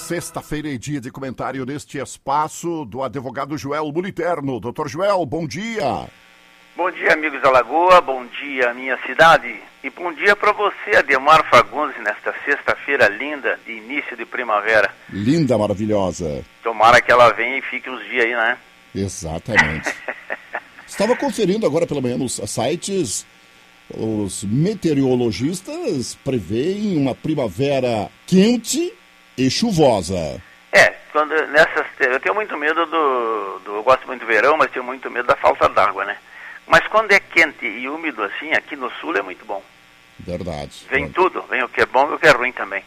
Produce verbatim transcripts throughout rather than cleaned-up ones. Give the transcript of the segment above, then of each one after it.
Sexta-feira é dia de comentário neste espaço do advogado Joel Muliterno. Doutor Joel, bom dia. Bom dia, amigos da Lagoa, bom dia, minha cidade. E bom dia para você, Ademar Fagundes, nesta sexta-feira linda, de início de primavera. Linda, maravilhosa. Tomara que ela venha e fique uns dias aí, né? Exatamente. Estava conferindo agora pela manhã nos sites, os meteorologistas preveem uma primavera quente e chuvosa. É, quando nessas, eu tenho muito medo do, do... Eu gosto muito do verão, mas tenho muito medo da falta d'água, né? Mas quando é quente e úmido assim, aqui no sul é muito bom. Verdade. Vem verdade. tudo, vem o que é bom e o que é ruim também.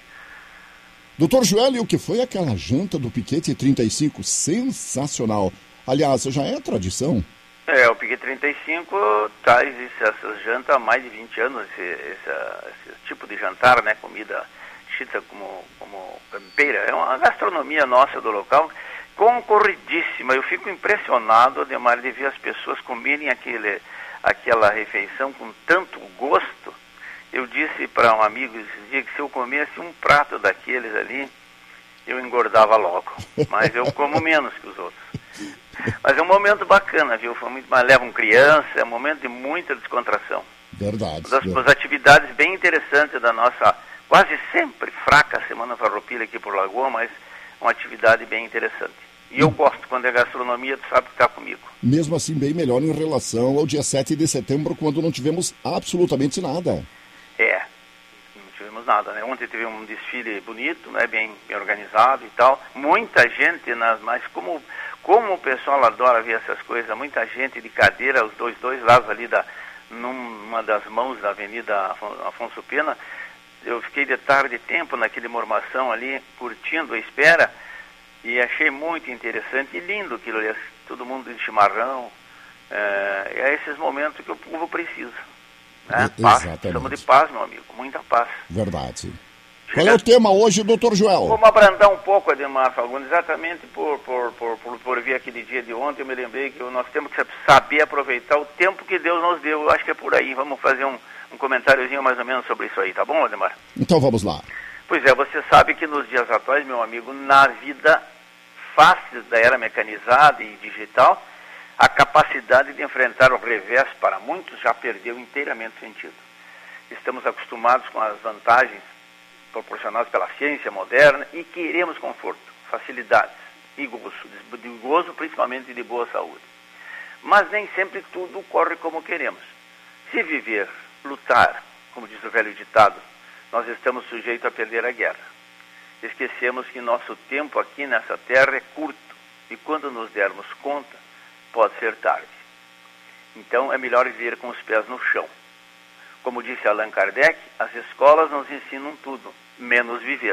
Doutor Joel, e o que foi aquela janta do Piquete trinta e cinco? Sensacional. Aliás, já é tradição? É, o Piquete trinta e cinco traz essas jantas há mais de vinte anos, esse, esse, esse tipo de jantar, né? Comida chita como, como campeira. É uma gastronomia nossa do local, concorridíssima. Eu fico impressionado, Ademar, de ver as pessoas comerem aquele, aquela refeição com tanto gosto. Eu disse para um amigo esses dias que se eu comesse um prato daqueles ali, eu engordava logo. Mas eu como menos que os outros. Mas é um momento bacana, viu? Foi muito, mas levam criança, é um momento de muita descontração. Verdade. Das, das atividades bem interessantes da nossa, quase sempre fraca Semana Farroupilha aqui por Lagoa, mas uma atividade bem interessante. E eu gosto, quando é gastronomia, tu sabe que está comigo. Mesmo assim, bem melhor em relação ao dia sete de setembro, quando não tivemos absolutamente nada. É, não tivemos nada, né? Ontem teve um desfile bonito, né? Bem, bem organizado e tal. Muita gente, nas, mas como, como o pessoal adora ver essas coisas, muita gente de cadeira, os dois, dois lados ali, da, numa das mãos da Avenida Afonso Pena. Eu fiquei de tarde tempo naquele mormação ali, curtindo a espera. E achei muito interessante e lindo aquilo ali, todo mundo de chimarrão. É, é esses momentos que o povo precisa. Né? Paz, precisamos de paz, meu amigo, muita paz. Verdade. Qual é o tema hoje, doutor Joel? Vamos abrandar um pouco, Ademar Fagundes, exatamente por, por, por, por, por ver aquele dia de ontem, eu me lembrei que nós temos que saber aproveitar o tempo que Deus nos deu. Eu acho que é por aí, vamos fazer um, um comentáriozinho mais ou menos sobre isso aí, tá bom, Ademar? Então vamos lá. Pois é, você sabe que nos dias atuais, meu amigo, na vida fácil da era mecanizada e digital, a capacidade de enfrentar o revés para muitos já perdeu inteiramente o sentido. Estamos acostumados com as vantagens proporcionadas pela ciência moderna e queremos conforto, facilidades e gozo, de gozo principalmente de boa saúde. Mas nem sempre tudo corre como queremos. Se viver, lutar, como diz o velho ditado, nós estamos sujeitos a perder a guerra. Esquecemos que nosso tempo aqui nessa terra é curto e quando nos dermos conta, pode ser tarde. Então é melhor viver com os pés no chão. Como disse Allan Kardec, as escolas nos ensinam tudo, menos viver.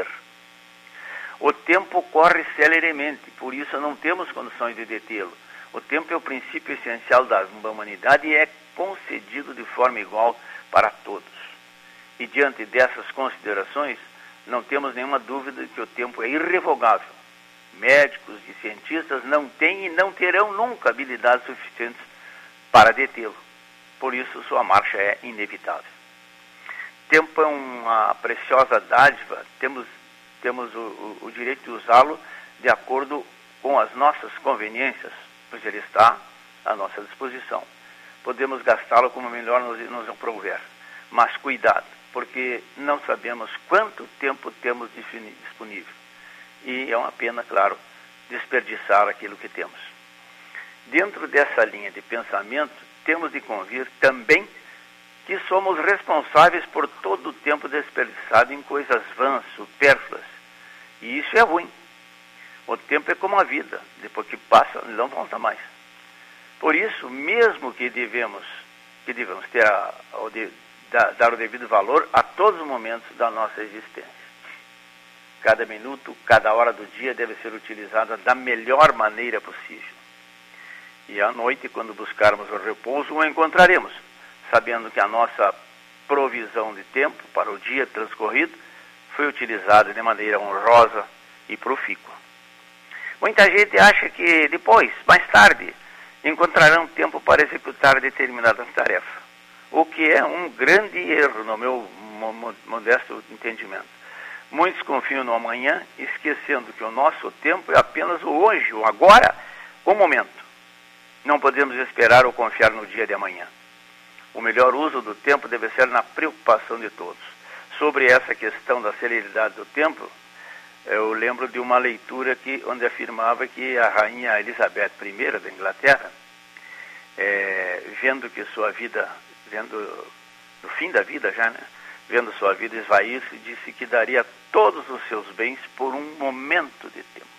O tempo corre celeremente, por isso não temos condições de detê-lo. O tempo é o princípio essencial da humanidade e é concedido de forma igual para todos. E diante dessas considerações, não temos nenhuma dúvida de que o tempo é irrevogável. Médicos e cientistas não têm e não terão nunca habilidades suficientes para detê-lo. Por isso, sua marcha é inevitável. Tempo é uma preciosa dádiva, temos, temos o, o, o direito de usá-lo de acordo com as nossas conveniências, pois ele está à nossa disposição. Podemos gastá-lo como melhor nos, nos aprouver, mas cuidado, porque não sabemos quanto tempo temos disponível. E é uma pena, claro, desperdiçar aquilo que temos. Dentro dessa linha de pensamento, temos de convir também que somos responsáveis por todo o tempo desperdiçado em coisas vãs, supérfluas. E isso é ruim. O tempo é como a vida, depois que passa, não volta mais. Por isso, mesmo que devemos, que devemos ter a, a, de, da, dar o devido valor a todos os momentos da nossa existência. Cada minuto, cada hora do dia deve ser utilizada da melhor maneira possível. E à noite, quando buscarmos o repouso, o encontraremos, sabendo que a nossa provisão de tempo para o dia transcorrido foi utilizada de maneira honrosa e profícua. Muita gente acha que depois, mais tarde, encontrarão tempo para executar determinada tarefa, o que é um grande erro no meu modesto entendimento. Muitos confiam no amanhã, esquecendo que o nosso tempo é apenas o hoje, o agora, o momento. Não podemos esperar ou confiar no dia de amanhã. O melhor uso do tempo deve ser na preocupação de todos. Sobre essa questão da celeridade do tempo, eu lembro de uma leitura que, onde afirmava que a rainha Elizabeth I da Inglaterra, é, vendo que sua vida, vendo o fim da vida já, né? Vendo sua vida esvair-se, disse que daria todos os seus bens por um momento de tempo.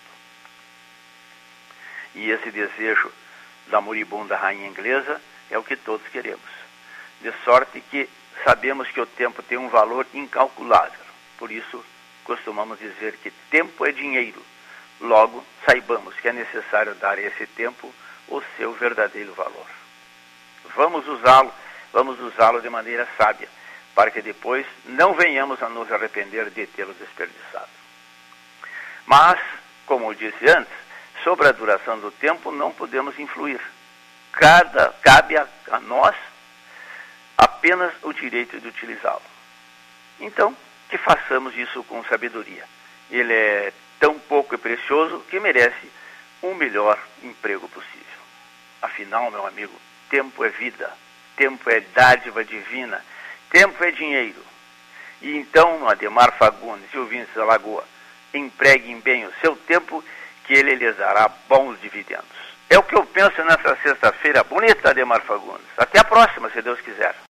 E esse desejo da moribunda rainha inglesa é o que todos queremos. De sorte que sabemos que o tempo tem um valor incalculável. Por isso, costumamos dizer que tempo é dinheiro. Logo, saibamos que é necessário dar a esse tempo o seu verdadeiro valor. Vamos usá-lo, vamos usá-lo de maneira sábia, para que depois não venhamos a nos arrepender de tê-lo desperdiçado. Mas, como eu disse antes, sobre a duração do tempo não podemos influir. Cada, cabe a, a nós apenas o direito de utilizá-lo. Então, que façamos isso com sabedoria. Ele é tão pouco e precioso que merece um melhor emprego possível. Afinal, meu amigo, tempo é vida, tempo é dádiva divina, tempo é dinheiro. E então, Ademar Fagundes e ouvintes da Lagoa, empreguem bem o seu tempo, que ele lhes dará bons dividendos. É o que eu penso nessa sexta-feira bonita, Ademar Fagundes. Até a próxima, se Deus quiser.